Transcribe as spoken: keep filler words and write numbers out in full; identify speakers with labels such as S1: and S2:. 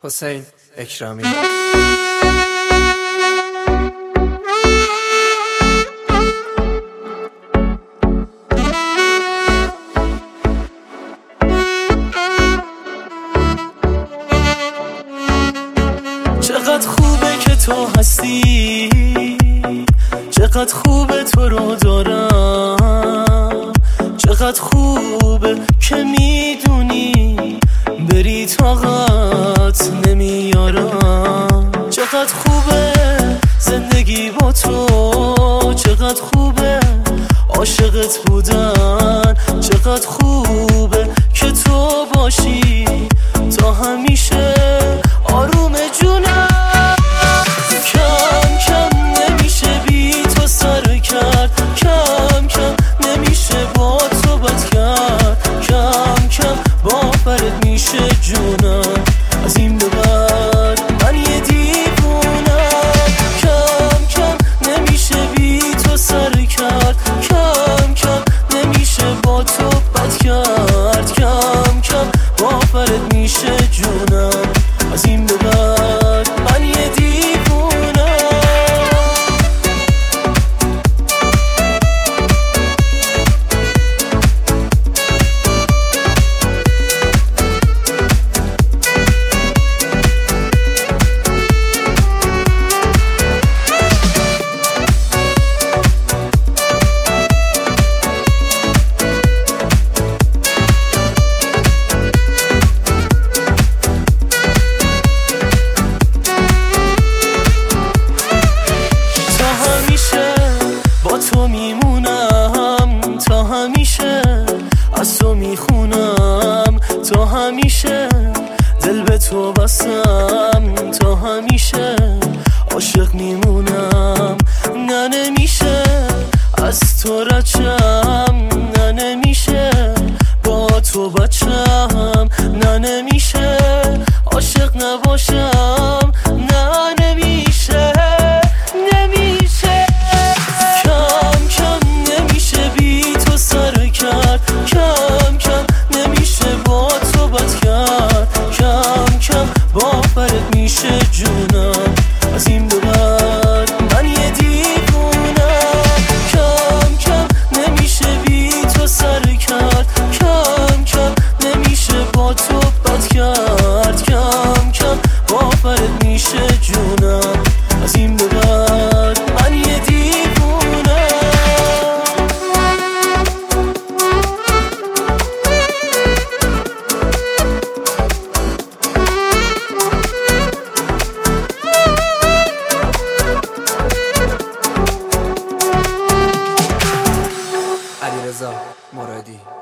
S1: حسین اکرامی.
S2: چقدر خوبه که تو هستی، چقدر خوبه تو رو دارم، چقدر خوبه که میدونی بری طاقت نمیارم. چقدر خوبه زندگی با تو، چقدر خوبه عاشقت بودن، چقدر خوبه که تو باشی تا همیشه آروم جونم. کم کم نمیشه بی تو سر کرد، کم کم نمیشه با تو بد کرد، کم کم باورت میشه جونم از این به بعد من یه دیوونم. کم کم نمیشه بی تو سر کرد، کم کم نمیشه با تو بد کرد، کم کم باورت میشه جونم از این به بعد من یه دیوونم. تو میمونم تا همیشه، از تو میخونم تا همیشه، دل به تو بستم تا همیشه، عاشق میمونم. نه نمیشه از تو رچم، نه نمیشه با تو بچم، نه نمیشه عاشق نباشم، نه نمیشه نمیشه. کم کم نمیشه با تو بد کرد، کم کم باورت میشه جونم از این به بعد من یه دیوونم. کم کم نمیشه بی تو سر کرد، کم کم نمیشه با تو بد کرد، کم کم باورت میشه جونم از این به بعد من یه دیوونم.
S1: علیرضا مرادی.